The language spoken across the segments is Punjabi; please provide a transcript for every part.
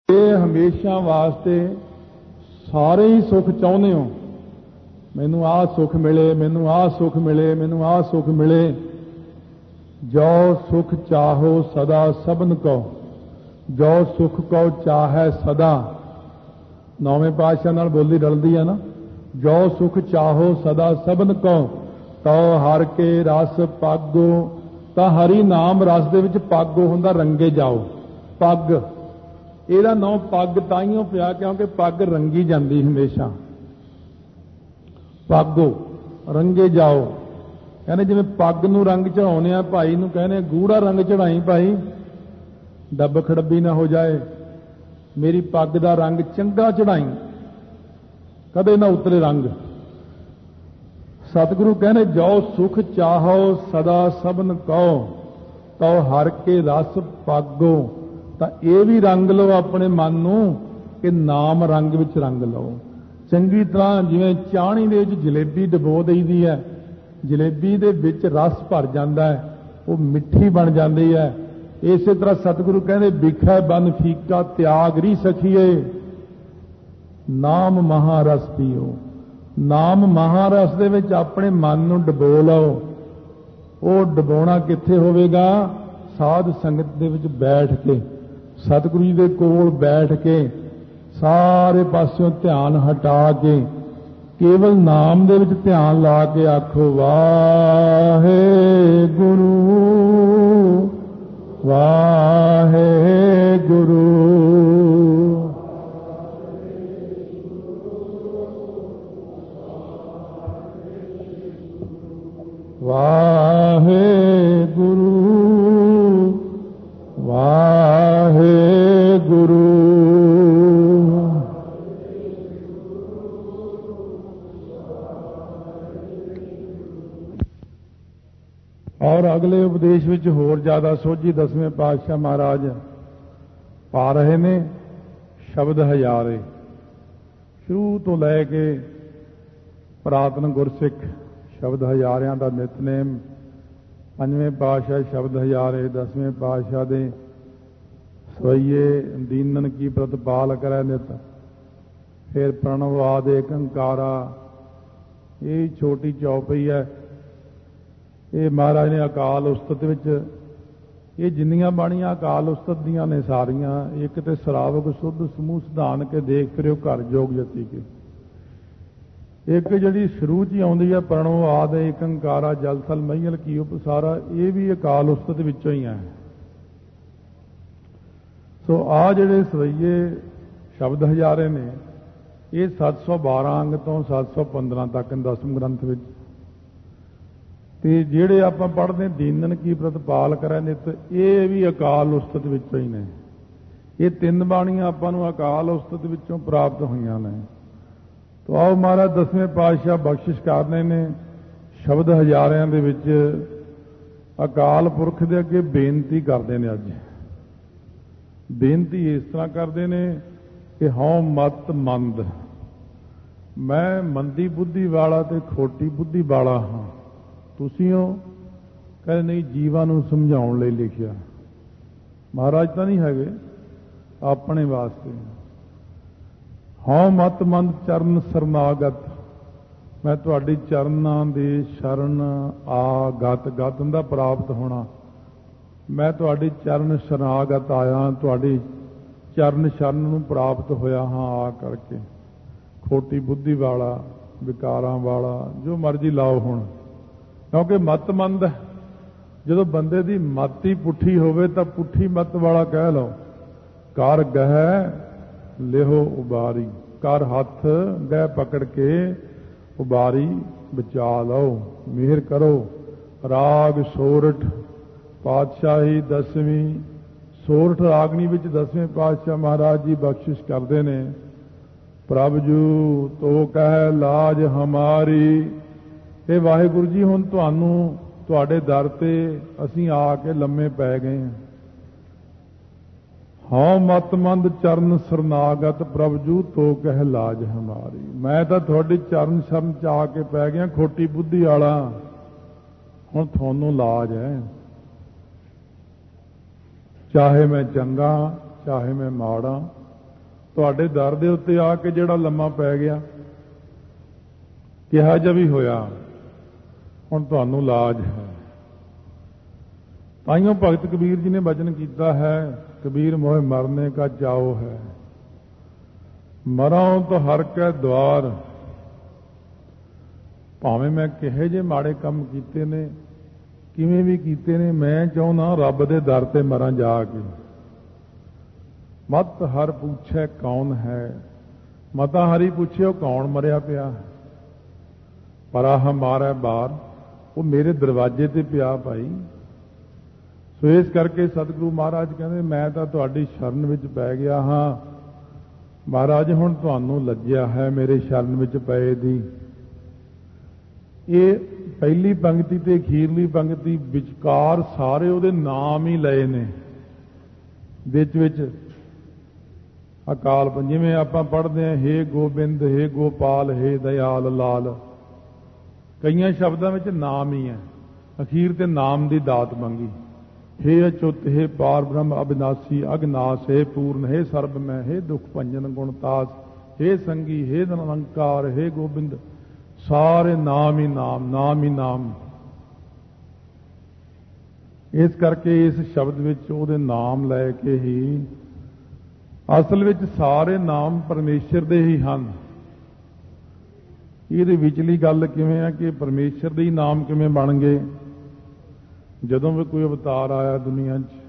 ਇਹ ਹਮੇਸ਼ਾ ਵਾਸਤੇ ਸਾਰੇ ਹੀ ਸੁਖ ਚਾਹੁੰਦੇ ਹੋ। ਮੈਨੂੰ ਆਹ ਸੁਖ ਮਿਲੇ, ਮੈਨੂੰ ਆਹ ਸੁਖ ਮਿਲੇ, ਮੈਨੂੰ ਆਹ ਸੁਖ ਮਿਲੇ। ਜੋ ਸੁਖ ਚਾਹੋ ਸਦਾ ਸਭਨ ਕੋ, ਜੋ ਸੁਖ ਕੋ ਚਾਹੈ ਸਦਾ। ਨੌਵੇਂ ਪਾਤਸ਼ਾਹ ਨਾਲ ਬੋਲੀ ਰਲਦੀ ਹੈ ਨਾ। ਜੋ ਸੁਖ ਚਾਹੋ ਸਦਾ ਸਭਨ ਕੋ, ਤੋ ਹਰ ਕੇ ਰਸ ਪਾਗੋ। ਤਾਂ ਹਰੀ ਨਾਮ ਰਸ ਦੇ ਵਿੱਚ ਪਾਗੋ ਹੁੰਦਾ, ਰੰਗੇ ਜਾਓ। ਪੱਗ, ਇਹਦਾ ਨਾਂ ਪੱਗ ਤਾਈਓ ਪਿਆ ਕਿਉਂਕਿ ਪੱਗ ਰੰਗੀ ਜਾਂਦੀ ਹਮੇਸ਼ਾ। ਪਾਗੋ, ਰੰਗੇ ਜਾਓ। ਕਹਿੰਦੇ ਜਿਵੇਂ ਪੱਗ ਨੂੰ ਰੰਗ ਚੜਾਉਣੇ ਆ, ਭਾਈ ਨੂੰ ਕਹਿੰਦੇ ਗੂੜਾ ਰੰਗ ਚੜਾਈ ਭਾਈ, ਡੱਬ ਖੜੱਬੀ ਨਾ ਹੋ ਜਾਏ। ਮੇਰੀ ਪੱਗ ਦਾ ਰੰਗ ਚੰਗਾ ਚੜਾਈ, ਕਦੇ ਨਾ ਉਤਰੇ ਰੰਗ। ਸਤਿਗੁਰੂ ਕਹਿੰਦੇ ਜੋ ਸੁਖ ਚਾਹੋ ਸਦਾ ਸਭਨ ਕਉ, ਤਉ ਹਰ ਕੇ ਰਸ ਪਾਗੋ। ਤਾਂ ਇਹ ਵੀ ਰੰਗ ਲਓ ਆਪਣੇ ਮਨ ਨੂੰ ਕਿ ਨਾਮ ਰੰਗ ਵਿੱਚ ਰੰਗ ਲਓ ਚੰਗੀ ਤਰ੍ਹਾਂ। ਜਿਵੇਂ ਚਾਹਣੀ ਦੇ ਵਿੱਚ ਜਲੇਬੀ ਡਬੋ ਦਈਦੀ ਹੈ, ਜਲੇਬੀ ਦੇ ਵਿੱਚ ਰਸ ਭਰ ਜਾਂਦਾ ਹੈ, ਉਹ ਮਿੱਠੀ ਬਣ ਜਾਂਦੀ ਹੈ। ਇਸੇ ਤਰ੍ਹਾਂ ਸਤਿਗੁਰੂ ਕਹਿੰਦੇ ਬਿਖੈ ਬਨ ਫੀਕਾ ਤਿਆਗ ਰੀ ਸਖੀਏ, ਨਾਮ ਮਹਾਰਸ ਪੀਓ। ਨਾਮ ਮਹਾਰਸ ਦੇ ਵਿੱਚ ਆਪਣੇ ਮਨ ਨੂੰ ਡਬੋ ਲਓ। ਉਹ ਡਬੋਣਾ ਕਿੱਥੇ ਹੋਵੇਗਾ? ਸਾਧ ਸੰਗਤ ਦੇ ਵਿੱਚ ਬੈਠ ਕੇ, ਸਤਿਗੁਰੂ ਜੀ ਦੇ ਕੋਲ ਬੈਠ ਕੇ, ਸਾਰੇ ਪਾਸਿਓਂ ਧਿਆਨ ਹਟਾ ਕੇ ਕੇਵਲ ਨਾਮ ਦੇ ਵਿੱਚ ਧਿਆਨ ਲਾ ਕੇ ਆਖੋ ਵਾਹਿਗੁਰੂ ਵਾਹਿਗੁਰੂ। ਵਾਹਿਗੁਰੂ ਵਾਹਿਗੁਰੂ। ਔਰ ਅਗਲੇ ਉਪਦੇਸ਼ ਵਿੱਚ ਹੋਰ ਜ਼ਿਆਦਾ ਸੋਝੀ ਦਸਵੇਂ ਪਾਤਸ਼ਾਹ ਮਹਾਰਾਜ ਪਾ ਰਹੇ ਨੇ। ਸ਼ਬਦ ਹਜ਼ਾਰੇ ਸ਼ੁਰੂ ਤੋਂ ਲੈ ਕੇ ਪੁਰਾਤਨ ਗੁਰਸਿੱਖ ਸ਼ਬਦ ਹਜ਼ਾਰਿਆਂ ਦਾ ਨਿਤਨੇਮ। ਪੰਜਵੇਂ ਪਾਤਸ਼ਾਹ ਸ਼ਬਦ ਹਜ਼ਾਰੇ, ਦਸਵੇਂ ਪਾਤਸ਼ਾਹ ਦੇ ਸਵਈਏ ਦੀਨਨ ਕੀ ਪ੍ਰਤਪਾਲ ਕਰੈ ਨਿਤ। ਫਿਰ ਪ੍ਰਣਵਾਦ ਏਕੰਕਾਰਾ, ਇਹ ਛੋਟੀ ਚੌਪਈ ਹੈ। ਇਹ ਮਹਾਰਾਜ ਨੇ ਅਕਾਲ ਉਸਤਤ ਵਿੱਚ, ਇਹ ਜਿੰਨੀਆਂ ਬਾਣੀਆਂ ਅਕਾਲ ਉਸਤਤ ਦੀਆਂ ਨੇ ਸਾਰੀਆਂ। ਇੱਕ ਤੇ ਸਰਾਵਕ ਸੁੱਧ ਸਮੂਹ ਸਿਧਾਨ ਕੇ ਦੇਖ ਫਿਰਿਓ ਘਰ ਜੋਗ ਜਤੀ ਕੇ। ਇੱਕ ਜਿਹੜੀ ਸ਼ੁਰੂ 'ਚ ਹੀ ਆਉਂਦੀ ਹੈ ਪ੍ਰਣਵਾਦ ਏਕੰਕਾਰਾ ਜਲ ਥਲ ਮਹੀਲ ਕੀ ਉਪਸਾਰਾ, ਇਹ ਵੀ ਅਕਾਲ ਉਸਤਤ ਵਿੱਚੋਂ ਹੀ ਹੈ। ਸੋ ਆਹ ਜਿਹੜੇ ਸਵਈਏ ਸ਼ਬਦ ਹਜ਼ਾਰੇ ਨੇ, ਇਹ 712 ਅੰਗ ਤੋਂ 715 ਤੱਕ ਦਸਮ ਗ੍ਰੰਥ ਵਿੱਚ। ਤੇ ਜਿਹੜੇ ਆਪਾਂ ਪੜ੍ਹਦੇ ਦੀਨਨ ਕੀ ਪ੍ਰਤਪਾਲ ਕਰੈ ਨਿਤ, ਇਹ ਵੀ ਅਕਾਲ ਉਸਤਤ ਵਿੱਚੋਂ ਹੀ ਨੇ। ਇਹ ਤਿੰਨ ਬਾਣੀਆਂ ਆਪਾਂ ਨੂੰ ਅਕਾਲ ਉਸਤਤ ਵਿੱਚੋਂ ਪ੍ਰਾਪਤ ਹੋਈਆਂ ਨੇ। ਤੋ ਆਓ ਮਹਾਰਾਜ ਦਸਵੇਂ ਪਾਤਸ਼ਾਹ ਬਖਸ਼ਿਸ਼ ਕਰਦੇ ਨੇ ਸ਼ਬਦ ਹਜ਼ਾਰਿਆਂ ਦੇ ਵਿੱਚ ਅਕਾਲ ਪੁਰਖ ਦੇ ਅੱਗੇ ਬੇਨਤੀ ਕਰਦੇ ਨੇ। ਅੱਜ ਬੇਨਤੀ ਇਸ ਤਰ੍ਹਾਂ ਕਰਦੇ ਨੇ ਕਿ ਹਉ ਮਤ ਮੰਦ, ਮੈਂ ਮੰਦੀ ਬੁੱਧੀ ਵਾਲਾ ਤੇ ਖੋਟੀ ਬੁੱਧੀ ਵਾਲਾ ਹਾਂ। ਤੁਸੀਂ ਹੋ? ਕਹਿੰਦੇ ਨਹੀਂ, ਜੀਵਾਂ ਨੂੰ ਸਮਝਾਉਣ ਲਈ ਲਿਖਿਆ। ਮਹਾਰਾਜ ਤਾਂ ਨਹੀਂ ਹੈਗੇ, ਆਪਣੇ ਵਾਸਤੇ। ਹਉ ਮਤ ਮੰਦ ਚਰਨ ਸਰਨਾਗਤ, ਮੈਂ ਤੁਹਾਡੀ ਚਰਨਾਂ ਦੇ ਸ਼ਰਨ ਆ। ਗਤ, ਗਤ ਹੁੰਦਾ ਪ੍ਰਾਪਤ ਹੋਣਾ। ਮੈਂ ਤੁਹਾਡੀ ਚਰਨ ਸ਼ਰਨਾਗਤ ਆਇਆ, ਤੁਹਾਡੀ ਚਰਨ ਸ਼ਰਨ ਨੂੰ ਪ੍ਰਾਪਤ ਹੋਇਆ ਹਾਂ ਆ ਕਰਕੇ। ਖੋਟੀ ਬੁੱਧੀ ਵਾਲਾ, ਵਿਕਾਰਾਂ ਵਾਲਾ, ਜੋ ਮਰਜ਼ੀ ਲਾਓ ਹੁਣ, ਕਿਉਂਕਿ ਮਤ ਮੰਦ ਹੈ। ਜਦੋਂ ਬੰਦੇ ਦੀ ਮਤ ਹੀ ਪੁੱਠੀ ਹੋਵੇ ਤਾਂ ਪੁੱਠੀ ਮਤ ਵਾਲਾ ਕਹਿ ਲਓ। ਕਰ ਗਹਿ ਲਿਹੋ ਉਬਾਰੀ, ਕਰ ਹੱਥ ਗਹਿ ਪਕੜ ਕੇ ਉਬਾਰੀ ਬਚਾ ਲਓ, ਮਿਹਰ ਕਰੋ। ਰਾਗ ਸੋਰਠ ਪਾਤਸ਼ਾਹੀ ਦਸਵੀਂ, ਸੋਰਠ ਰਾਗਨੀ ਵਿੱਚ ਦਸਵੇਂ ਪਾਤਸ਼ਾਹ ਮਹਾਰਾਜ ਜੀ ਬਖਸ਼ਿਸ਼ ਕਰਦੇ ਨੇ। ਪ੍ਰਭ ਜੂ ਤੋ ਕਹਿ ਲਾਜ ਹਮਾਰੀ, ਇਹ ਵਾਹਿਗੁਰੂ ਜੀ ਹੁਣ ਤੁਹਾਨੂੰ, ਤੁਹਾਡੇ ਦਰ ਤੇ ਅਸੀਂ ਆ ਕੇ ਲੰਮੇ ਪੈ ਗਏ ਹਾਂ। ਹਉ ਮਤ ਮੰਦ ਚਰਨ ਸਰਨਾਗਤ, ਪ੍ਰਭ ਜੂ ਤੋ ਕਹਿ ਲਾਜ ਹਮਾਰੀ। ਮੈਂ ਤਾਂ ਤੁਹਾਡੀ ਚਰਨ ਸ਼ਰਨ 'ਚ ਆ ਕੇ ਪੈ ਗਿਆ, ਖੋਟੀ ਬੁੱਧੀ ਵਾਲਾ। ਹੁਣ ਤੁਹਾਨੂੰ ਲਾਜ ਹੈ। ਚਾਹੇ ਮੈਂ ਚੰਗਾ ਚਾਹੇ ਮੈਂ ਮਾੜਾ, ਤੁਹਾਡੇ ਦਰ ਦੇ ਉੱਤੇ ਆ ਕੇ ਜਿਹੜਾ ਲੰਮਾ ਪੈ ਗਿਆ, ਕਿਹਾ ਜਿਹਾ ਵੀ ਹੋਇਆ, ਹੁਣ ਤੁਹਾਨੂੰ ਲਾਜ ਹੈ। ਤਾਈਓ ਭਗਤ ਕਬੀਰ ਜੀ ਨੇ ਬਚਨ ਕੀਤਾ ਹੈ, ਕਬੀਰ ਮੋਹਿ ਮਰਨੇ ਕਾ ਚਾਓ ਹੈ, ਮਰਾਂ ਤਾਂ ਹਰ ਕੈ ਦੁਆਰ। ਭਾਵੇਂ ਮੈਂ ਕਿਹੇ ਜੇ ਮਾੜੇ ਕੰਮ ਕੀਤੇ ਨੇ, ਕਿਵੇਂ ਵੀ ਕੀਤੇ ਨੇ, ਮੈਂ ਚਾਹੁੰਦਾ ਰੱਬ ਦੇ ਦਰ ਤੇ ਮਰਾਂ ਜਾ ਕੇ। ਮਤ ਹਰ ਪੁੱਛੇ ਕੌਣ ਹੈ, ਮਤਾ ਹਰੀ ਪੁੱਛਿਓ ਕੌਣ ਮਰਿਆ ਪਿਆ, ਪਰ ਆਹ ਮਾਰਾ ਬਾਹਰ, ਉਹ ਮੇਰੇ ਦਰਵਾਜ਼ੇ ਤੇ ਪਿਆ ਭਾਈ। ਸੋ ਇਸ ਕਰਕੇ ਸਤਿਗੁਰੂ ਮਹਾਰਾਜ ਕਹਿੰਦੇ ਮੈਂ ਤਾਂ ਤੁਹਾਡੀ ਸ਼ਰਨ ਵਿੱਚ ਪੈ ਗਿਆ ਹਾਂ ਮਹਾਰਾਜ, ਹੁਣ ਤੁਹਾਨੂੰ ਲੱਜਿਆ ਹੈ ਮੇਰੇ ਸ਼ਰਨ ਵਿੱਚ ਪਏ ਦੀ। ਇਹ ਪਹਿਲੀ ਪੰਕਤੀ ਤੇ ਅਖੀਰਲੀ ਪੰਕਤੀ ਵਿਚਕਾਰ ਸਾਰੇ ਉਹਦੇ ਨਾਮ ਹੀ ਲਏ ਨੇ। ਵਿੱਚ ਅਕਾਲ, ਜਿਵੇਂ ਆਪਾਂ ਪੜ੍ਹਦੇ ਹਾਂ ਹੇ ਗੋਬਿੰਦ, ਹੇ ਗੋਪਾਲ, ਹੇ ਦਇਆਲ ਲਾਲ, ਕਈਆਂ ਸ਼ਬਦਾਂ ਵਿੱਚ ਨਾਮ ਹੀ ਹੈ, ਅਖੀਰ ਤੇ ਨਾਮ ਦੀ ਦਾਤ ਮੰਗੀ। ਹੇ ਅਚੁੱਤ, ਹੇ ਪਾਰ ਬ੍ਰਹਮ ਅਬਿਨਾਸੀ ਅਗਨਾਸ, ਹੇ ਪੂਰਨ, ਹੇ ਸਰਬ ਮੈਂ, ਹੇ ਦੁਖ ਭੰਜਨ ਗੁਣਤਾਸ, ਹੇ ਸੰਗੀ, ਹੇ ਨਿਰੰਕਾਰ, ਹੇ ਗੋਬਿੰਦ, ਸਾਰੇ ਨਾਮ ਹੀ ਨਾਮ, ਨਾਮ ਹੀ ਨਾਮ। ਇਸ ਕਰਕੇ ਇਸ ਸ਼ਬਦ ਵਿੱਚ ਉਹਦੇ ਨਾਮ ਲੈ ਕੇ ਹੀ, ਅਸਲ ਵਿੱਚ ਸਾਰੇ ਨਾਮ ਪਰਮੇਸ਼ਰ ਦੇ ਹੀ ਹਨ। ਇਹਦੇ ਵਿਚਲੀ ਗੱਲ ਕਿਵੇਂ ਹੈ ਕਿ ਪਰਮੇਸ਼ਰ ਦੇ ਹੀ ਨਾਮ ਕਿਵੇਂ ਬਣ ਗਏ? ਜਦੋਂ ਵੀ ਕੋਈ ਅਵਤਾਰ ਆਇਆ ਦੁਨੀਆ 'ਚ,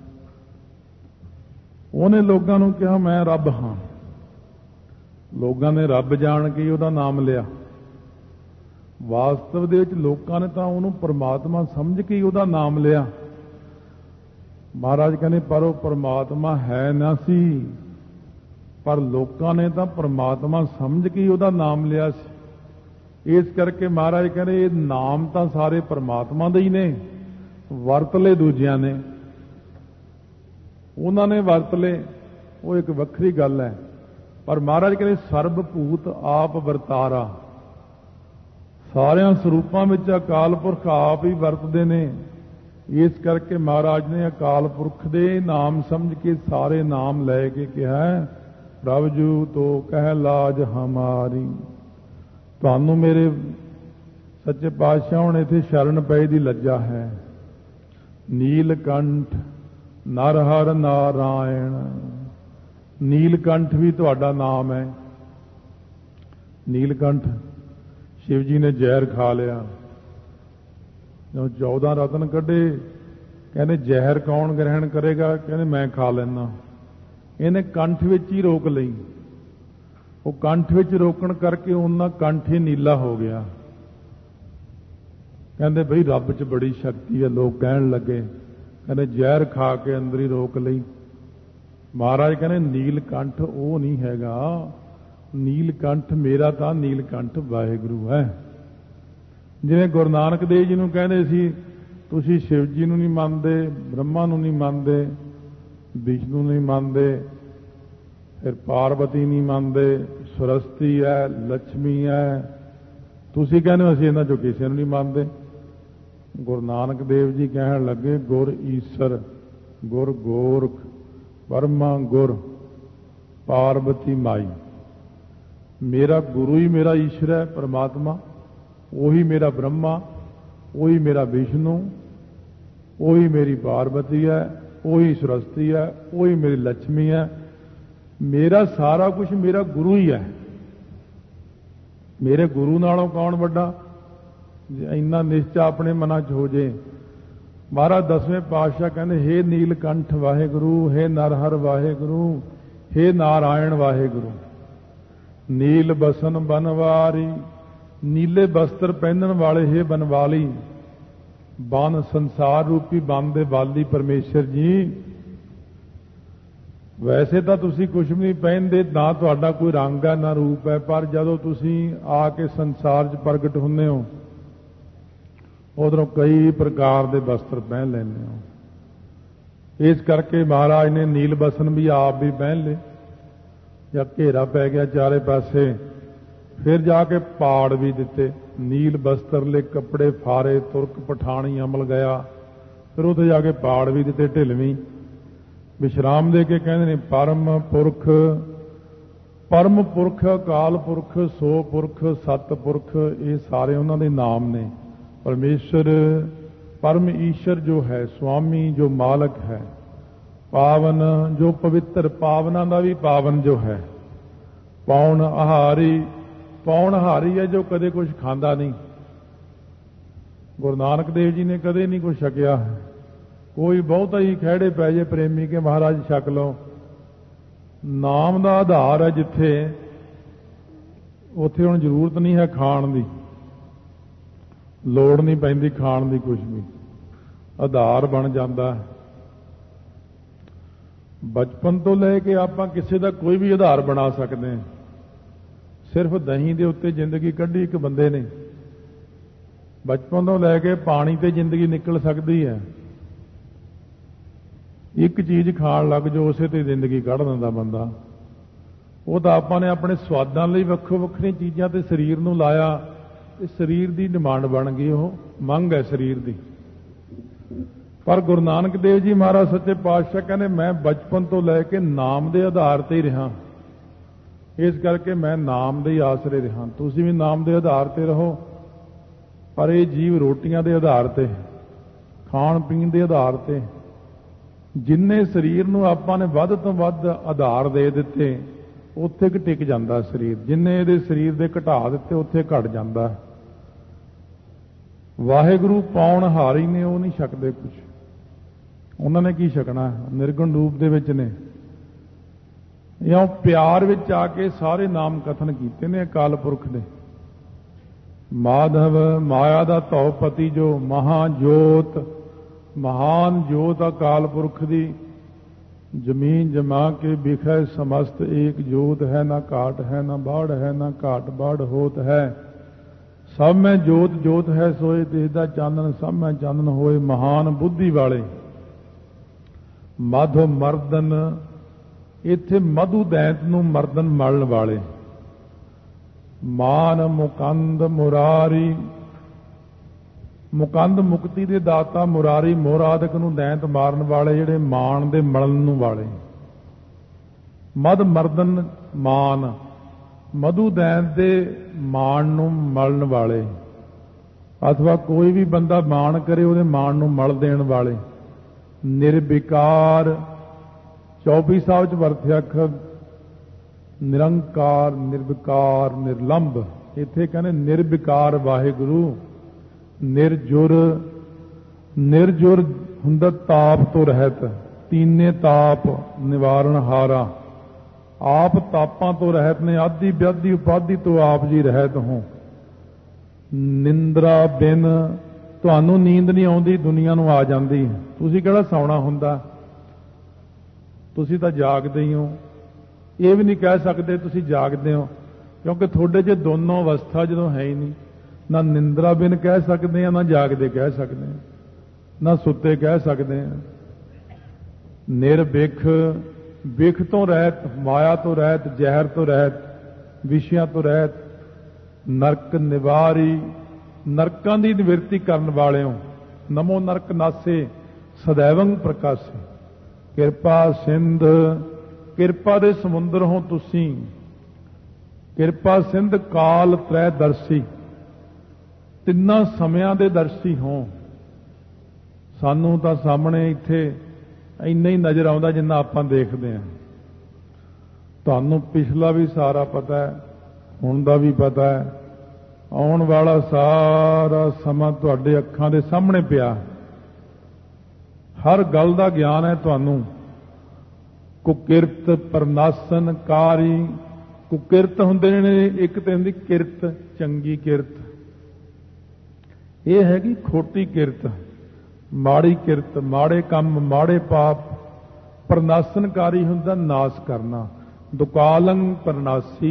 ਉਹਨੇ ਲੋਕਾਂ ਨੂੰ ਕਿਹਾ ਮੈਂ ਰੱਬ ਹਾਂ। ਲੋਕਾਂ ਨੇ ਰੱਬ ਜਾਣ ਕੇ ਉਹਦਾ ਨਾਮ ਲਿਆ। ਵਾਸਤਵ ਦੇ ਵਿੱਚ ਲੋਕਾਂ ਨੇ ਤਾਂ ਉਹਨੂੰ ਪਰਮਾਤਮਾ ਸਮਝ ਕੇ ਹੀ ਉਹਦਾ ਨਾਮ ਲਿਆ। ਮਹਾਰਾਜ ਕਹਿੰਦੇ ਪਰ ਉਹ ਪਰਮਾਤਮਾ ਹੈ ਨਾ ਸੀ, ਪਰ ਲੋਕਾਂ ਨੇ ਤਾਂ ਪਰਮਾਤਮਾ ਸਮਝ ਕੇ ਹੀ ਉਹਦਾ ਨਾਮ ਲਿਆ ਸੀ। ਇਸ ਕਰਕੇ ਮਹਾਰਾਜ ਕਹਿੰਦੇ ਇਹ ਨਾਮ ਤਾਂ ਸਾਰੇ ਪਰਮਾਤਮਾ ਦੇ ਹੀ ਨੇ, ਵਰਤ ਲਏ ਦੂਜਿਆਂ ਨੇ, ਉਹਨਾਂ ਨੇ ਵਰਤ ਲਏ, ਉਹ ਇੱਕ ਵੱਖਰੀ ਗੱਲ ਹੈ। ਪਰ ਮਹਾਰਾਜ ਕਹਿੰਦੇ ਸਰਬ ਭੂਤ ਆਪ ਵਰਤਾਰਾ, ਸਾਰਿਆਂ ਸਰੂਪਾਂ ਵਿੱਚ ਅਕਾਲ ਪੁਰਖ ਆਪ ਹੀ ਵਰਤਦੇ ਨੇ। ਇਸ ਕਰਕੇ ਮਹਾਰਾਜ ਨੇ ਅਕਾਲ ਪੁਰਖ ਦੇ ਨਾਮ ਸਮਝ ਕੇ ਸਾਰੇ ਨਾਮ ਲੈ ਕੇ ਕਿਹਾ ਪ੍ਰਭ ਜੂ ਤੋ ਕਹਿ ਲਾਜ ਹਮਾਰੀ। ਤੁਹਾਨੂੰ ਮੇਰੇ ਸੱਚੇ ਪਾਤਸ਼ਾਹ ਹੁਣ ਇੱਥੇ ਸ਼ਰਨ ਪਏ ਦੀ ਲੱਜਾ ਹੈ। ਨੀਲਕੰਠ ਨਰ ਹਰ ਨਾਰਾਇਣ, ਨੀਲਕੰਠ ਵੀ ਤੁਹਾਡਾ ਨਾਮ ਹੈ। ਨੀਲਕੰਠ ਸ਼ਿਵ ਜੀ ਨੇ ਜ਼ਹਿਰ ਖਾ ਲਿਆ, ਜਦੋਂ 14 ਰਤਨ ਕੱਢੇ, ਕਹਿੰਦੇ ਜ਼ਹਿਰ ਕੌਣ ਗ੍ਰਹਿਣ ਕਰੇਗਾ? ਕਹਿੰਦੇ ਮੈਂ ਖਾ ਲੈਣਾ। ਇਹਨੇ ਕੰਠ ਵਿੱਚ ਹੀ ਰੋਕ ਲਈ। ਉਹ ਕੰਠ ਵਿੱਚ ਰੋਕਣ ਕਰਕੇ ਉਹਨਾਂ ਕੰਠ ਹੀ ਨੀਲਾ ਹੋ ਗਿਆ। ਕਹਿੰਦੇ ਬਈ ਰੱਬ 'ਚ ਬੜੀ ਸ਼ਕਤੀ ਹੈ। ਲੋਕ ਕਹਿਣ ਲੱਗੇ, ਕਹਿੰਦੇ ਜ਼ਹਿਰ ਖਾ ਕੇ ਅੰਦਰ ਹੀ ਰੋਕ ਲਈ। ਮਹਾਰਾਜ ਕਹਿੰਦੇ ਨੀਲਕੰਠ ਉਹ ਨਹੀਂ ਹੈਗਾ, ਨੀਲਕੰਠ ਮੇਰਾ ਤਾਂ ਨੀਲਕੰਠ ਵਾਹਿਗੁਰੂ ਹੈ। ਜਿਵੇਂ ਗੁਰੂ ਨਾਨਕ ਦੇਵ ਜੀ ਨੂੰ ਕਹਿੰਦੇ ਸੀ ਤੁਸੀਂ ਸ਼ਿਵ ਜੀ ਨੂੰ ਨਹੀਂ ਮੰਨਦੇ, ਬ੍ਰਹਮਾ ਨੂੰ ਨਹੀਂ ਮੰਨਦੇ, ਵਿਸ਼ਨੂੰ ਨਹੀਂ ਮੰਨਦੇ, ਫਿਰ ਪਾਰਵਤੀ ਨਹੀਂ ਮੰਨਦੇ, ਸਰਸਤੀ ਹੈ, ਲక్ష్ਮੀ ਹੈ, ਤੁਸੀਂ ਕਹਿੰਦੇ ਅਸੀਂ ਇਹਨਾਂ ਚੋਂ ਕਿਸੇ ਨੂੰ ਨਹੀਂ ਮੰਨਦੇ। ਗੁਰੂ ਨਾਨਕ ਦੇਵ ਜੀ ਕਹਿਣ ਲੱਗੇ ਗੁਰ ਈਸਰ, ਗੁਰ ਗੋਰਖ, ਬ੍ਰਹਮਾ ਗੁਰ, ਪਾਰਵਤੀ ਮਾਈ। ਮੇਰਾ ਗੁਰੂ ਹੀ ਮੇਰਾ ਈਸ਼ਰ ਹੈ, ਪਰਮਾਤਮਾ, ਉਹੀ ਮੇਰਾ ਬ੍ਰਹਮਾ, ਉਹੀ ਮੇਰਾ ਵਿਸ਼ਨੂੰ, ਉਹੀ ਮੇਰੀ ਪਾਰਵਤੀ ਹੈ, ਉਹੀ ਸਰਸਤੀ ਹੈ, ਉਹੀ ਮੇਰੀ ਲక్ష్ਮੀ ਹੈ। ਮੇਰਾ ਸਾਰਾ ਕੁਝ ਮੇਰਾ ਗੁਰੂ ਹੀ ਹੈ। ਮੇਰੇ ਗੁਰੂ ਨਾਲੋਂ ਕੌਣ ਵੱਡਾ? ਜੇ ਇੰਨਾ ਨਿਸ਼ਚਾ ਆਪਣੇ ਮਨਾਂ 'ਚ ਹੋ ਜੇ। ਮਹਾਰਾਜ 10ਵੇਂ ਪਾਤਸ਼ਾਹ ਕਹਿੰਦੇ ਹੇ ਨੀਲਕੰਠ ਵਾਹਿਗੁਰੂ, ਹੇ ਨਰਹਰ ਵਾਹਿਗੁਰੂ, ਹੇ ਨਾਰਾਇਣ ਵਾਹਿਗੁਰੂ। ਨੀਲ ਬਸਨ ਬਨਵਾਰੀ, ਨੀਲੇ ਬਸਤਰ ਪਹਿਨਣ ਵਾਲੇ ਹੇ ਬਨਵਾਲੀ, ਬਨ ਸੰਸਾਰ ਰੂਪੀ ਬਨ ਦੇ ਵਾਲੀ ਪਰਮੇਸ਼ਰ ਜੀ। ਵੈਸੇ ਤਾਂ ਤੁਸੀਂ ਕੁਝ ਵੀ ਨਹੀਂ ਪਹਿਨਦੇ, ਨਾ ਤੁਹਾਡਾ ਕੋਈ ਰੰਗ ਹੈ ਨਾ ਰੂਪ ਹੈ, ਪਰ ਜਦੋਂ ਤੁਸੀਂ ਆ ਕੇ ਸੰਸਾਰ 'ਚ ਪ੍ਰਗਟ ਹੁੰਦੇ ਹੋ ਉਧਰੋਂ ਕਈ ਪ੍ਰਕਾਰ ਦੇ ਵਸਤਰ ਪਹਿਨ ਲੈਂਦੇ ਹੋ। ਇਸ ਕਰਕੇ ਮਹਾਰਾਜ ਨੇ ਨੀਲ ਬਸਨ ਵੀ ਆਪ ਵੀ ਪਹਿਨ ਲਏ। ਜਦ ਘੇਰਾ ਪੈ ਗਿਆ ਚਾਰੇ ਪਾਸੇ, ਫਿਰ ਜਾ ਕੇ ਪਾੜ ਵੀ ਦਿੱਤੇ। ਨੀਲ ਬਸਤਰ ਲੈ ਕੱਪੜੇ ਫਾਰੇ, ਤੁਰਕ ਪਠਾਣੀ ਅਮਲ ਗਿਆ। ਫਿਰ ਉੱਥੇ ਜਾ ਕੇ ਪਾੜ ਵੀ ਦਿੱਤੇ ਢਿਲਵੀਂ। ਵਿਸ਼ਰਾਮ ਦੇ ਕੇ ਕਹਿੰਦੇ ਨੇ ਪਰਮ ਪੁਰਖ परम पुरख, अकाल पुरख, सो पुरख, सतपुरख, ये सारे उन्होंने नाम ने। परमेश्वर परम ईश्वर जो है, स्वामी जो मालक है, पावन जो पवित्र, पावना का भी पावन जो है, पौन आहारी, पौनहारी है जो कदे कुछ खांदा नहीं। गुरु नानक देव जी ने कदे नहीं कुछ छकिया है। कोई बहुता ही खैड़े पै जे प्रेमी के महाराज छक लो, नाम का आधार है जिथे, उत्थे हुण जरूरत नहीं है खाण की, लोड़ नहीं पैंदी खाण की, कुछ भी आधार बन जाता है। बचपन तो लैके आपां किसी का कोई भी आधार बना सकते हैं। सिर्फ दही के उत्ते जिंदगी कढ़ी एक बंदे ने, बचपन तो लैके पानी ते जिंदगी निकल सकती है। एक चीज खाण लग जो उसे ते जिंदगी कढ़ दिंदा बंदा। वो तो आपां ने अपने स्वादां लई वक्खो वक्खरी चीज़ां ते शरीर नूं लाया, ते शरीर की डिमांड बन गई, वो मंग है शरीर की। पर गुरु नानक देव जी महाराज सच्चे पातशाह कहने मैं बचपन तो लैके नाम के आधार ते ही रहा, इस करके मैं नाम दे ही आसरे रहा। तुसीं भी नाम के आधार ते रहो, पर यह जीव रोटियां के आधार ते, खाण पीण के आधार ते। जिन्ने शरीर नूं आपां ने वध तो वध आधार दे दिते, उत्थे टिक जांदा शरीर। जिन्ने इहदे शरीर दे घटा दिते, उत्थे घट जांदा। वाहिगुरू पाउणहारी ने, वो नहीं छकदे कुछ। उन्होंने की छकना, निर्गुण रूप दे विच ने, या प्यार विच आके सारे नाम कथन कीते ने अकाल पुरख ने। माधव माया दा धौपति जो महाजोत, महान जोत अकाल पुरख दी। जमीन जमा के बिखै समस्त एक जोत है, ना काट है ना बाढ़ है, ना काट बाढ़ होत है। सब में जोत जोत है सोए दिसदा चानन, सब में चानन होए महान बुद्धि वाले। मधु मर्दन, इत्थे मधु दैंत नूं मर्दन मलण वाले। मान मुकंद मुरारी, मुकंद मुक्ति दे दाता, मुरारी मुरादक नूं दैंत मारन वाले, जिहड़े मान दे मलण नूं वाले। मद मर्दन मान, मधु दैंत दे मान नूं मलण वाले, अथवा कोई भी बंदा मान करे उहदे मान नूं मल देण वाले। निर्विकार, 24 साल च वरत्या अखर निरंकार, निर्विकार, निर्लंब। इत्थे कहने निर्विकार वाहिगुरू। निर्जुर, निर्जुर हुंदा ताप तो रहत, तीने ताप निवारण हारा। आप तापां तो रहत ने, आदि व्याधि उपाधि तो आप जी रहत हो। निंद्रा बिन, तुहानू नींद नहीं आउंदी, दुनिया नूं आ जांदी। तुसीं किहड़ा सौना हुंदा, तुसीं तां जागदे ही हो। ये भी नहीं कह सकते तुसीं जागदे हो, क्योंकि थोड़े जे दोनों अवस्था जदों है ही नहीं। ना निंद्रा बिन कह सकते हैं, ना जागदे कह सकते हैं, ना सुते कह सकते हैं। निर्विख, विख तो रहत, माया तो रहत, जहर तो रहत, विषयां तो रहत। नरक निवारी, नरकां दी निवृत्ति करन वाले हो। नमो नरक नासे सदैवं प्रकाशे। किरपा सिंध, किरपा दे समुंदर हो तुसीं। किरपा सिंध काल त्रै दर्शी, तिन्ना समयां दे दर्शी हो। सानू तां सामने इत्थे इन्ना ही नज़र आउंदा जिन्ना आपां देखदे हां। तुहानू पिछला भी सारा पता है, हुण दा भी पता है, आउण वाला सारा समा तुहाडे अखां दे सामने पिया। हर गल दा ज्ञान है तुहानू। कुकिरत परनासन कारी, कुकिरत हुंदे ने, एक ते हुंदी किरत, चंगी किरत। ये हैगी खोटी किरत, माड़ी किरत, माड़े काम, माड़े पाप। परनासनकारी हुंदा नाश करना। दुकालंग परनासी,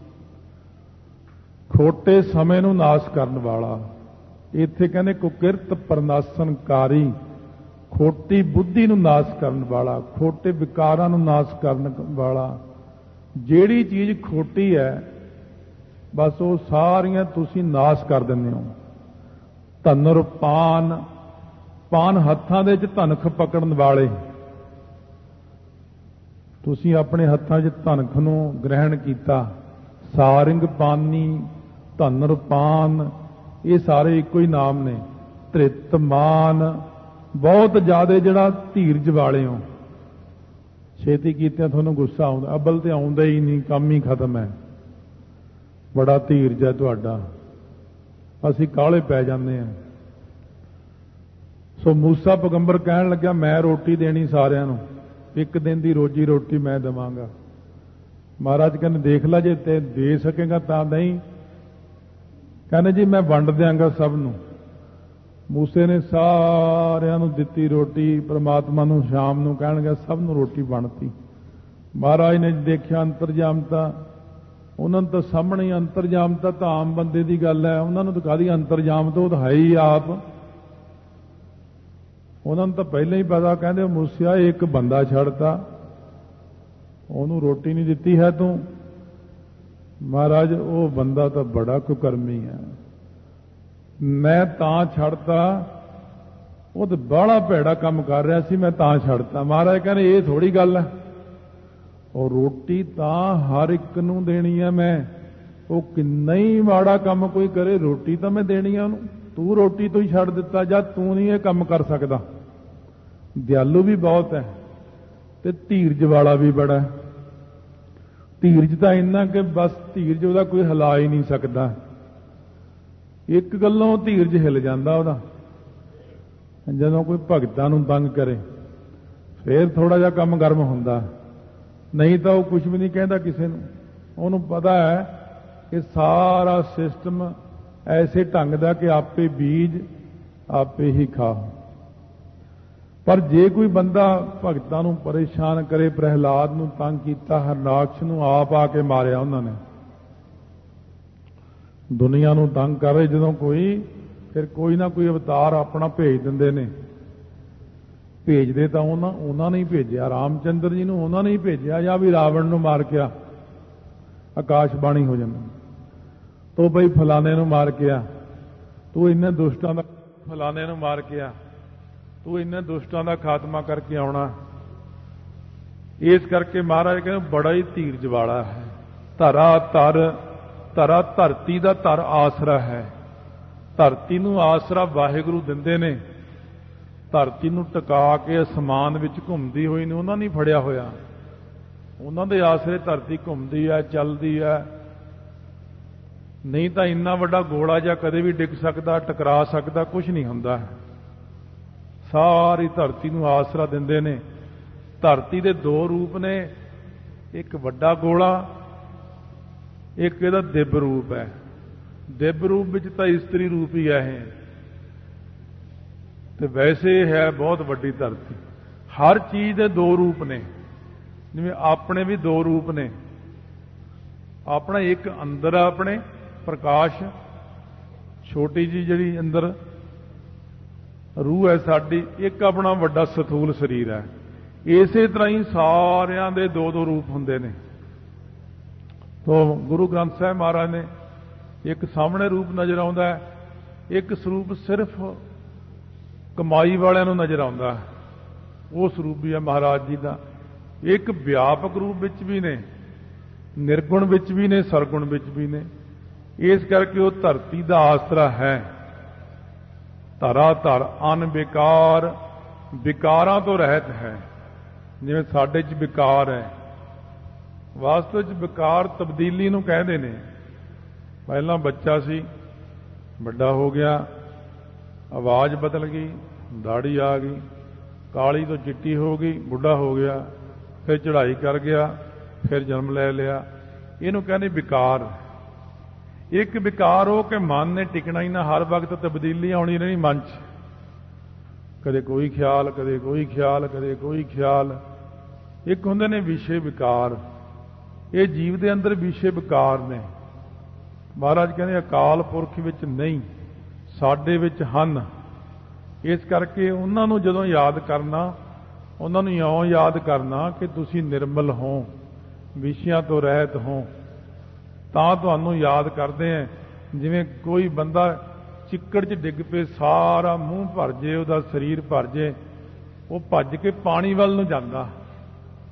खोटे समय नूं नाश करन वाला। इत्थे कहने कुकिरत परनासनकारी, खोटी बुद्धि नूं नाश करन वाला, खोटे विकारां नूं नाश करन वाला। जिहड़ी चीज खोटी है बस वो सारियां तुसीं नाश कर दिंदे हो। धनुर पान, पान हत्थां दे च धनख पकड़न वाले। ਤੁਸੀਂ ਆਪਣੇ ਹੱਥਾਂ 'ਚ ਧਨਖ ਨੂੰ ਗ੍ਰਹਿਣ ਕੀਤਾ। ਸਾਰਿੰਗ ਪਾਨੀ, ਧਨਰ ਪਾਨ, ਇਹ ਸਾਰੇ ਇੱਕੋ ਹੀ ਨਾਮ ਨੇ। ਧ੍ਰਿਤ ਮਾਨ, ਬਹੁਤ ਜ਼ਿਆਦਾ ਜਿਹੜਾ ਧੀਰਜ ਵਾਲੇ ਹੋ। ਛੇਤੀ ਕੀਤਿਆਂ ਤੁਹਾਨੂੰ ਗੁੱਸਾ ਆਉਂਦਾ, ਅਬਲ ਤੇ ਆਉਂਦਾ ਹੀ ਨਹੀਂ, ਕੰਮ ਹੀ ਖਤਮ ਹੈ। ਬੜਾ ਧੀਰਜ ਹੈ ਤੁਹਾਡਾ, ਅਸੀਂ ਕਾਹਲੇ ਪੈ ਜਾਂਦੇ ਹਾਂ। ਸੋ ਮੂਸਾ ਪੈਗੰਬਰ ਕਹਿਣ ਲੱਗਿਆ, ਮੈਂ ਰੋਟੀ ਦੇਣੀ ਸਾਰਿਆਂ ਨੂੰ, ਇੱਕ ਦਿਨ ਦੀ ਰੋਜੀ ਰੋਟੀ ਮੈਂ ਦੇਵਾਂਗਾ। ਮਹਾਰਾਜ ਕਹਿੰਦੇ ਦੇਖ ਲੈ, ਜੇ ਤੇ ਦੇ ਸਕੇਗਾ ਤਾਂ ਨਹੀਂ। ਕਹਿੰਦੇ ਜੀ ਮੈਂ ਵੰਡ ਦਿਆਂਗਾ ਸਭ ਨੂੰ। ਮੂਸੇ ਨੇ ਸਾਰਿਆਂ ਨੂੰ ਦਿੱਤੀ ਰੋਟੀ। ਪ੍ਰਮਾਤਮਾ ਨੂੰ ਸ਼ਾਮ ਨੂੰ ਕਹਿਣਗੇ ਸਭ ਨੂੰ ਰੋਟੀ ਬਣਤੀ। ਮਹਾਰਾਜ ਨੇ ਦੇਖਿਆ ਅੰਤਰਜਾਮਤਾ, ਉਹਨਾਂ ਨੂੰ ਤਾਂ ਸਾਹਮਣੇ ਅੰਤਰਜਾਮਤਾ ਤਾਂ ਆਮ ਬੰਦੇ ਦੀ ਗੱਲ ਹੈ, ਉਹਨਾਂ ਨੂੰ ਤਾਂ ਕਾਹਦੀ ਅੰਤਰਜਾਮਤਾ, ਉਹ ਤਾਂ ਹੈ ਹੀ ਆਪ। ਉਹਨਾਂ ਨੂੰ ਤਾਂ ਪਹਿਲਾਂ ਹੀ ਪਤਾ, ਕਹਿੰਦੇ ਮੂਸਿਆ ਇੱਕ ਬੰਦਾ ਛੱਡਤਾ, ਉਹਨੂੰ ਰੋਟੀ ਨਹੀਂ ਦਿੱਤੀ ਹੈ ਤੂੰ। ਮਹਾਰਾਜ ਉਹ ਬੰਦਾ ਤਾਂ ਬੜਾ ਕੁਕਰਮੀ ਹੈ, ਮੈਂ ਤਾਂ ਛੱਡਤਾ, ਉਹ ਤਾਂ ਬੜਾ ਭੈੜਾ ਕੰਮ ਕਰ ਰਿਹਾ ਸੀ, ਮੈਂ ਤਾਂ ਛੱਡਤਾ। ਮਹਾਰਾਜ ਕਹਿੰਦੇ ਇਹ ਥੋੜੀ ਗੱਲ ਹੈ, ਉਹ ਰੋਟੀ ਤਾਂ ਹਰ ਇੱਕ ਨੂੰ ਦੇਣੀ ਹੈ ਮੈਂ। ਉਹ ਕਿੰਨਾ ਹੀ ਮਾੜਾ ਕੰਮ ਕੋਈ ਕਰੇ, ਰੋਟੀ ਤਾਂ ਮੈਂ ਦੇਣੀ ਹੈ ਉਹਨੂੰ। ਤੂੰ ਰੋਟੀ ਤੋਂ ਹੀ ਛੱਡ ਦਿੱਤਾ, ਜਦ ਤੂੰ ਨਹੀਂ ਇਹ ਕੰਮ ਕਰ ਸਕਦਾ। ਦਿਆਲੂ ਵੀ ਬਹੁਤ ਹੈ ਤੇ ਧੀਰਜ ਵਾਲਾ ਵੀ ਬੜਾ ਹੈ। ਧੀਰਜ ਤਾਂ ਇੰਨਾ ਕਿ ਬਸ ਧੀਰਜ ਉਹਦਾ ਕੋਈ ਹਿਲਾ ਹੀ ਨਹੀਂ ਸਕਦਾ। ਇੱਕ ਗੱਲੋਂ ਧੀਰਜ ਹਿੱਲ ਜਾਂਦਾ ਉਹਦਾ, ਜਦੋਂ ਕੋਈ ਭਗਤਾਂ ਨੂੰ ਤੰਗ ਕਰੇ ਫੇਰ ਥੋੜਾ ਜਿਹਾ ਕੰਮ ਗਰਮ ਹੁੰਦਾ, ਨਹੀਂ ਤਾਂ ਉਹ ਕੁਝ ਵੀ ਨਹੀਂ ਕਹਿੰਦਾ ਕਿਸੇ ਨੂੰ। ਉਹਨੂੰ ਪਤਾ ਹੈ ਕਿ ਸਾਰਾ ਸਿਸਟਮ ਐਸੇ ਢੰਗ ਦਾ ਕਿ ਆਪੇ ਬੀਜ ਆਪੇ ਹੀ ਖਾਓ। ਪਰ ਜੇ ਕੋਈ ਬੰਦਾ ਭਗਤਾਂ ਨੂੰ ਪਰੇਸ਼ਾਨ ਕਰੇ, ਪ੍ਰਹਿਲਾਦ ਨੂੰ ਤੰਗ ਕੀਤਾ, ਹਰਨਾਕਸ਼ ਨੂੰ ਆਪ ਆ ਕੇ ਮਾਰਿਆ ਉਹਨਾਂ ਨੇ। ਦੁਨੀਆ ਨੂੰ ਤੰਗ ਕਰ ਰਹੇ ਜਦੋਂ ਕੋਈ, ਫਿਰ ਕੋਈ ਨਾ ਕੋਈ ਅਵਤਾਰ ਆਪਣਾ ਭੇਜ ਦਿੰਦੇ ਨੇ। ਭੇਜਦੇ ਤਾਂ ਉਹਨਾਂ ਨੇ ਹੀ ਭੇਜਿਆ, ਰਾਮਚੰਦਰ ਜੀ ਨੂੰ ਉਹਨਾਂ ਨੇ ਹੀ ਭੇਜਿਆ, ਜਾਂ ਵੀ ਰਾਵਣ ਨੂੰ ਮਾਰ ਕੇ ਆ, ਆਕਾਸ਼ਬਾਣੀ ਹੋ ਜਾਂਦੀ ਤੋ ਬਈ ਫਲਾਣੇ ਨੂੰ ਮਾਰ ਕੇ ਆ, ਤੂੰ ਇੰਨੇ ਦੁਸ਼ਟਾਂ ਦਾ, ਫਲਾਣੇ ਨੂੰ ਮਾਰ ਕੇ ਆ, ਤੂੰ ਇੰਨੇ ਦੁਸ਼ਟਾਂ ਦਾ ਖਾਤਮਾ ਕਰਕੇ ਆਉਣਾ। ਇਸ ਕਰਕੇ ਮਹਾਰਾਜ ਕਹਿੰਦੇ ਬੜਾ ਹੀ ਧੀਰਜ ਵਾਲਾ ਹੈ। ਧਰਾ ਧਰਤੀ ਦਾ ਧਰ ਆਸਰਾ ਹੈ। ਧਰਤੀ ਨੂੰ ਆਸਰਾ ਵਾਹਿਗੁਰੂ ਦਿੰਦੇ ਨੇ। ਧਰਤੀ ਨੂੰ ਟਿਕਾ ਕੇ ਅਸਮਾਨ ਵਿੱਚ ਘੁੰਮਦੀ ਹੋਈ ਨੇ ਉਹਨਾਂ ਨੇ ਫੜਿਆ ਹੋਇਆ, ਉਹਨਾਂ ਦੇ ਆਸਰੇ ਧਰਤੀ ਘੁੰਮਦੀ ਹੈ, ਚੱਲਦੀ ਹੈ। ਨਹੀਂ ਤਾਂ ਇੰਨਾ ਵੱਡਾ ਗੋਲਾ ਜਾਂ ਕਦੇ ਵੀ ਡਿੱਗ ਸਕਦਾ, ਟਕਰਾ ਸਕਦਾ, ਕੁਝ ਨਹੀਂ ਹੁੰਦਾ। ਸਾਰੀ ਧਰਤੀ ਨੂੰ ਆਸਰਾ ਦਿੰਦੇ ਨੇ। ਧਰਤੀ ਦੇ ਦੋ ਰੂਪ ਨੇ, ਇੱਕ ਵੱਡਾ ਗੋਲਾ, ਇੱਕ ਇਹਦਾ ਦਿਵ ਰੂਪ ਹੈ। ਦਿਵ ਰੂਪ ਵਿੱਚ ਤਾਂ ਇਸਤਰੀ ਰੂਪ ਹੀ ਹੈ ਇਹ, ਤੇ ਵੈਸੇ ਹੈ ਬਹੁਤ ਵੱਡੀ ਧਰਤੀ। ਹਰ ਚੀਜ਼ ਦੇ ਦੋ ਰੂਪ ਨੇ, ਜਿਵੇਂ ਆਪਣੇ ਵੀ ਦੋ ਰੂਪ ਨੇ। ਆਪਣਾ ਇੱਕ ਅੰਦਰ ਆ, ਆਪਣੇ ਪ੍ਰਕਾਸ਼, ਛੋਟੀ ਜੀ ਜਿਹੜੀ ਅੰਦਰ ਰੂਹ ਹੈ ਸਾਡੀ, ਇੱਕ ਆਪਣਾ ਵੱਡਾ ਸਥੂਲ ਸਰੀਰ ਹੈ। ਇਸੇ ਤਰ੍ਹਾਂ ਹੀ ਸਾਰਿਆਂ ਦੇ ਦੋ ਦੋ ਰੂਪ ਹੁੰਦੇ ਨੇ। ਤੋ ਗੁਰੂ ਗ੍ਰੰਥ ਸਾਹਿਬ ਮਹਾਰਾਜ ਨੇ ਇੱਕ ਸਾਹਮਣੇ ਰੂਪ ਨਜ਼ਰ ਆਉਂਦਾ ਹੈ, ਇੱਕ ਸਰੂਪ ਸਿਰਫ ਕਮਾਈ ਵਾਲਿਆਂ ਨੂੰ ਨਜ਼ਰ ਆਉਂਦਾ ਹੈ, ਉਹ ਸਰੂਪ ਵੀ ਹੈ ਮਹਾਰਾਜ ਜੀ ਦਾ। ਇੱਕ ਵਿਆਪਕ ਰੂਪ ਵਿੱਚ ਵੀ ਨੇ, ਨਿਰਗੁਣ ਵਿੱਚ ਵੀ ਨੇ, ਸਰਗੁਣ ਵਿੱਚ ਵੀ ਨੇ। ਇਸ ਕਰਕੇ ਉਹ ਧਰਤੀ ਦਾ ਆਸਰਾ ਹੈ। ਧਰਾ ਧਰ ਅਨਵਿਕਾਰ, ਵਿਕਾਰਾਂ ਤੋਂ ਰਹਿਤ ਹੈ। ਜਿਵੇਂ ਸਾਡੇ 'ਚ ਵਿਕਾਰ ਹੈ, ਵਾਸਤਵ 'ਚ ਵਿਕਾਰ ਤਬਦੀਲੀ ਨੂੰ ਕਹਿੰਦੇ ਨੇ। ਪਹਿਲਾਂ ਬੱਚਾ ਸੀ, ਵੱਡਾ ਹੋ ਗਿਆ, ਆਵਾਜ਼ ਬਦਲ ਗਈ, ਦਾੜੀ ਆ ਗਈ, ਕਾਲੀ ਤੋਂ ਚਿੱਟੀ ਹੋ ਗਈ, ਬੁੱਢਾ ਹੋ ਗਿਆ, ਫਿਰ ਚੜ੍ਹਾਈ ਕਰ ਗਿਆ, ਫਿਰ ਜਨਮ ਲੈ ਲਿਆ। ਇਹਨੂੰ ਕਹਿੰਦੇ ਵਿਕਾਰ। ਇੱਕ ਵਿਕਾਰ ਹੋ ਕੇ ਮਨ ਨੇ ਟਿਕਣਾ ਹੀ ਨਾ, ਹਰ ਵਕਤ ਤਬਦੀਲੀ ਆਉਣੀ ਰਹਿਣੀ ਮਨ 'ਚ। ਕਦੇ ਕੋਈ ਖਿਆਲ, ਕਦੇ ਕੋਈ ਖਿਆਲ, ਕਦੇ ਕੋਈ ਖਿਆਲ। ਇੱਕ ਹੁੰਦੇ ਨੇ ਵਿਸ਼ੇ ਵਿਕਾਰ। ਇਹ ਜੀਵ ਦੇ ਅੰਦਰ ਵਿਸ਼ੇ ਵਿਕਾਰ ਨੇ। ਮਹਾਰਾਜ ਕਹਿੰਦੇ ਅਕਾਲ ਪੁਰਖ ਵਿੱਚ ਨਹੀਂ, ਸਾਡੇ ਵਿੱਚ ਹਨ। ਇਸ ਕਰਕੇ ਉਹਨਾਂ ਨੂੰ ਜਦੋਂ ਯਾਦ ਕਰਨਾ, ਉਹਨਾਂ ਨੂੰ ਇਉਂ ਯਾਦ ਕਰਨਾ ਕਿ ਤੁਸੀਂ ਨਿਰਮਲ ਹੋ, ਵਿਸ਼ਿਆਂ ਤੋਂ ਰਹਿਤ ਹੋ। ਤਾਂ ਤੁਹਾਨੂੰ ਯਾਦ ਕਰਦੇ ਆ। ਜਿਵੇਂ ਕੋਈ ਬੰਦਾ ਚਿੱਕੜ 'ਚ ਡਿੱਗ ਪਏ, ਸਾਰਾ ਮੂੰਹ ਭਰ ਜੇ, ਉਹਦਾ ਸਰੀਰ ਭਰ ਜੇ, ਉਹ ਭੱਜ ਕੇ ਪਾਣੀ ਵੱਲ ਨੂੰ ਜਾਂਦਾ।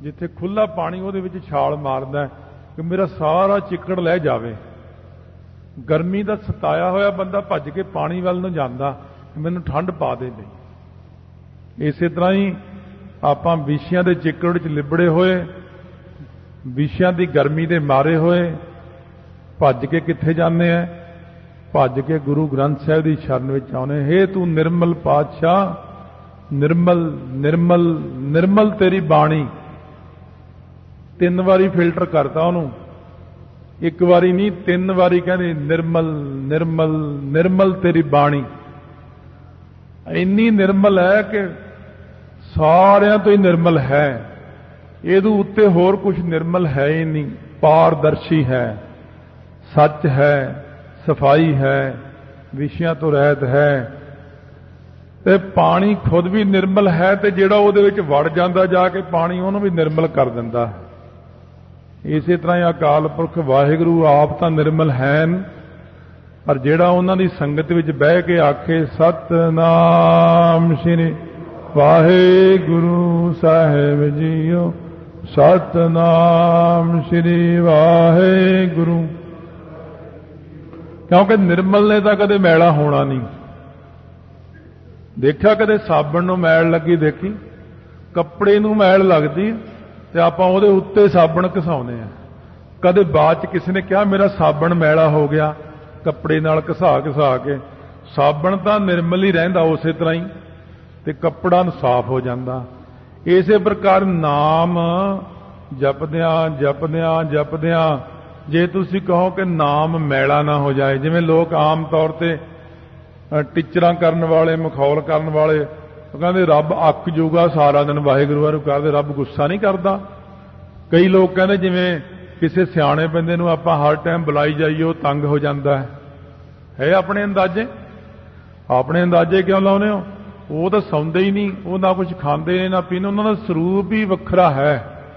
ਜਿੱਥੇ ਖੁੱਲਾ ਪਾਣੀ ਉਹਦੇ ਵਿੱਚ ਛਾਲ ਮਾਰਦਾ ਕਿ ਮੇਰਾ ਸਾਰਾ ਚਿੱਕੜ ਲੈ ਜਾਵੇ। ਗਰਮੀ ਦਾ ਸਤਾਇਆ ਹੋਇਆ ਬੰਦਾ ਭੱਜ ਕੇ ਪਾਣੀ ਵੱਲ ਨੂੰ ਜਾਂਦਾ, ਮੈਨੂੰ ਠੰਡ ਪਾ ਦੇ ਲਈ। ਇਸੇ ਤਰ੍ਹਾਂ ਹੀ ਆਪਾਂ ਵਿਸ਼ਿਆਂ ਦੇ ਚਿੱਕੜ 'ਚ ਲਿਬੜੇ ਹੋਏ, ਵਿਸ਼ਿਆਂ ਦੀ ਗਰਮੀ ਦੇ ਮਾਰੇ ਹੋਏ ਭੱਜ ਕੇ ਕਿੱਥੇ ਜਾਂਦੇ ਆ? ਭੱਜ ਕੇ ਗੁਰੂ ਗ੍ਰੰਥ ਸਾਹਿਬ ਦੀ ਸ਼ਰਨ ਵਿੱਚ ਆਉਣੇ। ਹੇ ਤੂੰ ਨਿਰਮਲ ਪਾਤਸ਼ਾਹ, ਨਿਰਮਲ ਨਿਰਮਲ ਨਿਰਮਲ ਤੇਰੀ ਬਾਣੀ। 3 ਵਾਰੀ ਫਿਲਟਰ ਕਰਤਾ ਉਹਨੂੰ, 1 ਵਾਰੀ ਨਹੀਂ 3 ਵਾਰੀ ਕਹਿੰਦੇ ਨਿਰਮਲ ਨਿਰਮਲ ਨਿਰਮਲ ਤੇਰੀ ਬਾਣੀ। ਇੰਨੀ ਨਿਰਮਲ ਹੈ ਕਿ ਸਾਰਿਆਂ ਤੋਂ ਹੀ ਨਿਰਮਲ ਹੈ। ਇਹਦੇ ਉੱਤੇ ਹੋਰ ਕੁਝ ਨਿਰਮਲ ਹੈ ਹੀ ਨਹੀਂ। ਪਾਰਦਰਸ਼ੀ ਹੈ, ਸੱਚ ਹੈ, ਸਫਾਈ ਹੈ, ਵਿਸ਼ਿਆਂ ਤੋਂ ਰਹਿਤ ਹੈ। ਤੇ ਪਾਣੀ ਖੁਦ ਵੀ ਨਿਰਮਲ ਹੈ ਤੇ ਜਿਹੜਾ ਉਹਦੇ ਵਿੱਚ ਵੜ ਜਾਂਦਾ ਜਾ ਕੇ ਪਾਣੀ ਉਹਨੂੰ ਵੀ ਨਿਰਮਲ ਕਰ ਦਿੰਦਾ। ਇਸੇ ਤਰ੍ਹਾਂ ਹੀ ਅਕਾਲ ਪੁਰਖ ਵਾਹਿਗੁਰੂ ਆਪ ਤਾਂ ਨਿਰਮਲ ਹੈ, ਪਰ ਜਿਹੜਾ ਉਹਨਾਂ ਦੀ ਸੰਗਤ ਵਿੱਚ ਬਹਿ ਕੇ ਆਖੇ ਸਤਿਨਾਮ ਸ੍ਰੀ ਵਾਹਿਗੁਰੂ ਸਾਹਿਬ ਜੀਓ, ਸਤਿਨਾਮ ਸ੍ਰੀ ਵਾਹਿਗੁਰੂ। ਕਿਉਂਕਿ ਨਿਰਮਲ ਨੇ ਤਾਂ ਕਦੇ ਮੈਲਾ ਹੋਣਾ ਨਹੀਂ। ਦੇਖਿਆ ਕਦੇ ਸਾਬਣ ਨੂੰ ਮੈਲ ਲੱਗੀ? ਦੇਖੀ? ਕੱਪੜੇ ਨੂੰ ਮੈਲ ਲੱਗਦੀ ਤੇ ਆਪਾਂ ਉਹਦੇ ਉੱਤੇ ਸਾਬਣ ਘਸਾਉਂਦੇ ਆ। ਕਦੇ ਬਾਅਦ ਚ ਕਿਸੇ ਨੇ ਕਿਹਾ ਮੇਰਾ ਸਾਬਣ ਮੈਲਾ ਹੋ ਗਿਆ ਕੱਪੜੇ ਨਾਲ ਘਸਾ ਘਸਾ ਕੇ? ਸਾਬਣ ਤਾਂ ਨਿਰਮਲ ਹੀ ਰਹਿੰਦਾ ਉਸੇ ਤਰ੍ਹਾਂ ਹੀ ਤੇ ਕੱਪੜਾ ਸਾਫ਼ ਹੋ ਜਾਂਦਾ। ਇਸੇ ਪ੍ਰਕਾਰ ਨਾਮ ਜਪਦਿਆਂ ਜਪਦਿਆਂ ਜਪਦਿਆਂ ਜੇ ਤੁਸੀਂ ਕਹੋ ਕਿ ਨਾਮ ਮੈਲਾ ਨਾ ਹੋ ਜਾਏ, ਜਿਵੇਂ ਲੋਕ ਆਮ ਤੌਰ ਤੇ ਟੀਚਰਾਂ ਕਰਨ ਵਾਲੇ, ਮਖੌਲ ਕਰਨ ਵਾਲੇ, ਉਹ ਕਹਿੰਦੇ ਰੱਬ ਅੱਕ ਜੂਗਾ ਸਾਰਾ ਦਿਨ ਵਾਹਿਗੁਰੂ ਵਾਹਿਗੁਰੂ ਕਰਦੇ, ਰੱਬ ਗੁੱਸਾ ਨਹੀਂ ਕਰਦਾ। ਕਈ ਲੋਕ ਕਹਿੰਦੇ ਜਿਵੇਂ ਕਿਸੇ ਸਿਆਣੇ ਬੰਦੇ ਨੂੰ ਆਪਾਂ ਹਰ ਟਾਈਮ ਬੁਲਾਈ ਜਾਈਏ ਉਹ ਤੰਗ ਹੋ ਜਾਂਦਾ ਹੈ। ਆਪਣੇ ਅੰਦਾਜ਼ੇ? ਆਪਣੇ ਅੰਦਾਜ਼ੇ ਕਿਉਂ ਲਾਉਨੇ ਹੋ? ਉਹ ਤਾਂ ਸੌਂਦੇ ਹੀ ਨਹੀਂ, ਉਹ ਨਾ ਕੁਝ ਖਾਂਦੇ ਨੇ ਨਾ ਪੀਂਦੇ, ਉਹਨਾਂ ਦਾ ਸਰੂਪ ਹੀ ਵੱਖਰਾ ਹੈ।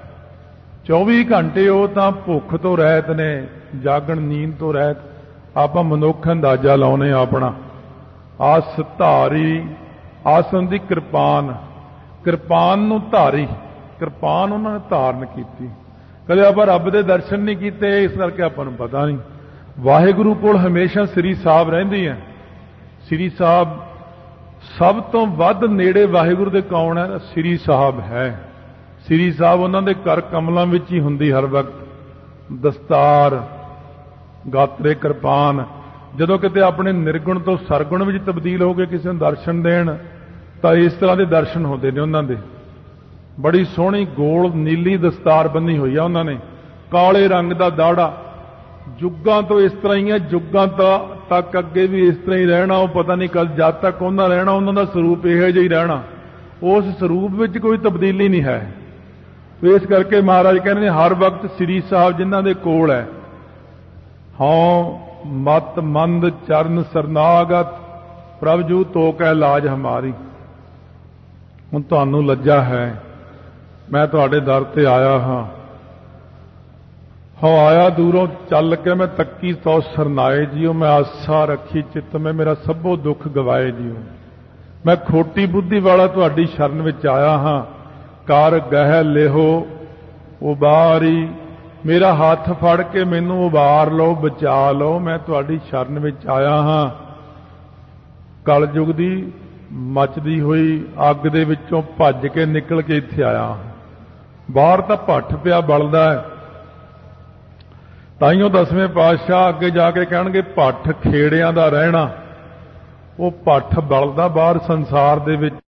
24 ਘੰਟੇ ਉਹ ਤਾਂ ਭੁੱਖ ਤੋਂ ਰਹਿਤ ਨੇ, ਜਾਗਣ ਨੀਂਦ ਤੋਂ ਰਹਿਤ। ਆਪਾਂ ਮਨੁੱਖ ਅੰਦਾਜ਼ਾ ਲਾਉਨੇ ਆਪਣਾ। ਆਸ ਧਾਰੀ, ਆਸਨ ਦੀ ਕਿਰਪਾਨ, ਕਿਰਪਾਨ ਨੂੰ ਧਾਰੀ, ਕਿਰਪਾਨ ਉਹਨਾਂ ਨੇ ਧਾਰਨ ਕੀਤੀ। ਕਦੇ ਆਪਾਂ ਰੱਬ ਦੇ ਦਰਸ਼ਨ ਨਹੀਂ ਕੀਤੇ, ਇਸ ਕਰਕੇ ਆਪਾਂ ਨੂੰ ਪਤਾ ਨਹੀਂ। ਵਾਹਿਗੁਰੂ ਕੋਲ ਹਮੇਸ਼ਾ ਸ੍ਰੀ ਸਾਹਿਬ ਰਹਿੰਦੀ ਹੈ। ਸ੍ਰੀ ਸਾਹਿਬ ਸਭ ਤੋਂ ਵੱਧ ਨੇੜੇ ਵਾਹਿਗੁਰੂ ਦੇ ਕੌਣ ਹੈ? ਸ੍ਰੀ ਸਾਹਿਬ ਹੈ। ਸ੍ਰੀ ਸਾਹਿਬ ਉਹਨਾਂ ਦੇ ਕਰ ਕਮਲਾਂ ਵਿੱਚ ਹੀ ਹੁੰਦੀ ਹਰ ਵਕਤ। ਦਸਤਾਰ, ਗਾਤਰੇ, ਕਿਰਪਾਨ। ਜਦੋਂ ਕਿਤੇ ਆਪਣੇ ਨਿਰਗੁਣ ਤੋਂ ਸਰਗੁਣ ਵਿੱਚ ਤਬਦੀਲ ਹੋ ਕੇ ਕਿਸੇ ਨੂੰ ਦਰਸ਼ਨ ਦੇਣ ਤਾਂ ਇਸ ਤਰ੍ਹਾਂ ਦੇ ਦਰਸ਼ਨ ਹੁੰਦੇ ਨੇ ਉਹਨਾਂ ਦੇ। ਬੜੀ ਸੋਹਣੀ ਗੋਲ ਨੀਲੀ ਦਸਤਾਰ ਬੰਨੀ ਹੋਈ ਆ ਉਹਨਾਂ ਨੇ, ਕਾਲੇ ਰੰਗ ਦਾ ਦਾੜਾ। ਜੁੱਗਾਂ ਤੋਂ ਇਸ ਤਰ੍ਹਾਂ ਹੀ ਹੈ, ਜੁੱਗਾਂ ਤੱਕ ਅੱਗੇ ਵੀ ਇਸ ਤਰ੍ਹਾਂ ਹੀ ਰਹਿਣਾ। ਉਹ ਪਤਾ ਨਹੀਂ ਕਦ ਜਦ ਤੱਕ ਉਹਨਾਂ ਰਹਿਣਾ, ਉਹਨਾਂ ਦਾ ਸਰੂਪ ਇਹੋ ਜਿਹਾ ਹੀ ਰਹਿਣਾ। ਉਸ ਸਰੂਪ ਵਿੱਚ ਕੋਈ ਤਬਦੀਲੀ ਨਹੀਂ ਹੈ। ਇਸ ਕਰਕੇ ਮਹਾਰਾਜ ਕਹਿੰਦੇ ਨੇ ਹਰ ਵਕਤ ਸ੍ਰੀ ਸਾਹਿਬ ਜਿਨ੍ਹਾਂ ਦੇ ਕੋਲ ਹੈ। ਹਉ ਮਤ ਮੰਦ ਚਰਨ ਸਰਨਾਗਤ, ਪ੍ਰਭ ਜੂ ਤੋ ਕੈ ਲਾਜ ਹਮਾਰੀ। ਹੁਣ ਤੁਹਾਨੂੰ ਲੱਜਾ ਹੈ, ਮੈਂ ਤੁਹਾਡੇ ਦਰ ਤੇ ਆਇਆ ਹਾਂ। ਹਉ ਆਇਆ ਦੂਰੋਂ ਚੱਲ ਕੇ ਮੈਂ ਤੱਕੀ ਤੋ ਸਰਨਾਏ ਜੀਓ, ਮੈਂ ਆਸਾ ਰੱਖੀ ਚਿੱਤ ਮੈਂ ਮੇਰਾ ਸਭੋ ਦੁੱਖ ਗਵਾਏ ਜੀਓ। ਮੈਂ ਖੋਟੀ ਬੁੱਧੀ ਵਾਲਾ ਤੁਹਾਡੀ ਸ਼ਰਨ ਵਿੱਚ ਆਇਆ ਹਾਂ। ਕਰ ਗਹਿ ਲਿਹੋ ਉਬਾਰੀ, ਮੇਰਾ ਹੱਥ ਫੜ ਕੇ ਮੈਨੂੰ ਉਬਾਰ ਲਓ, ਬਚਾ ਲਓ। ਮੈਂ ਤੁਹਾਡੀ ਸ਼ਰਨ ਵਿੱਚ ਆਇਆ ਹਾਂ। ਕਲਯੁਗ ਦੀ ਮੱਚਦੀ ਹੋਈ ਅੱਗ ਦੇ ਵਿੱਚੋਂ ਭੱਜ ਕੇ ਨਿਕਲ ਕੇ ਇੱਥੇ ਆਇਆ। ਬਾਹਰ ਤਾਂ ਭੱਠ ਪਿਆ ਬਲਦਾ ਹੈ। ਤਾਈਓ 10ਵੇਂ ਪਾਤਸ਼ਾਹ ਅੱਗੇ ਜਾ ਕੇ ਕਹਿਣਗੇ ਭੱਠ ਖੇੜਿਆਂ ਦਾ ਰਹਿਣਾ। ਉਹ ਭੱਠ ਬਲਦਾ ਬਾਹਰ ਸੰਸਾਰ ਦੇ ਵਿੱਚ।